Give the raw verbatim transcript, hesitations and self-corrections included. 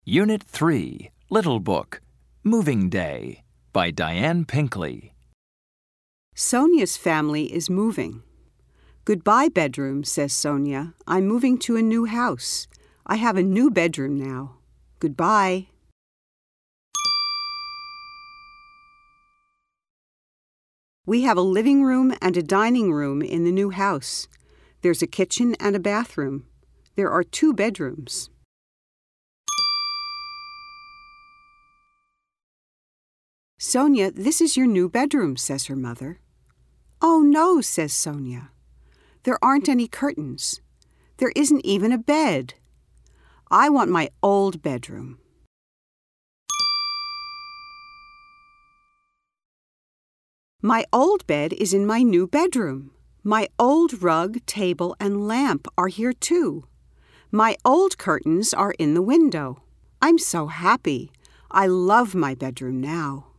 Unit three, Little Book, Moving Day, by Diane Pinkley. Sonia's family is moving. Goodbye, bedroom, says Sonia. I'm moving to a new house. I have a new bedroom now. Goodbye. We have a living room and a dining room in the new house. There's a kitchen and a bathroom. There are two bedrooms. Sonia, this is your new bedroom, says her mother. Oh, no, says Sonia. There aren't any curtains. There isn't even a bed. I want my old bedroom. My old bed is in my new bedroom. My old rug, table, and lamp are here too. My old curtains are in the window. I'm so happy. I love my bedroom now.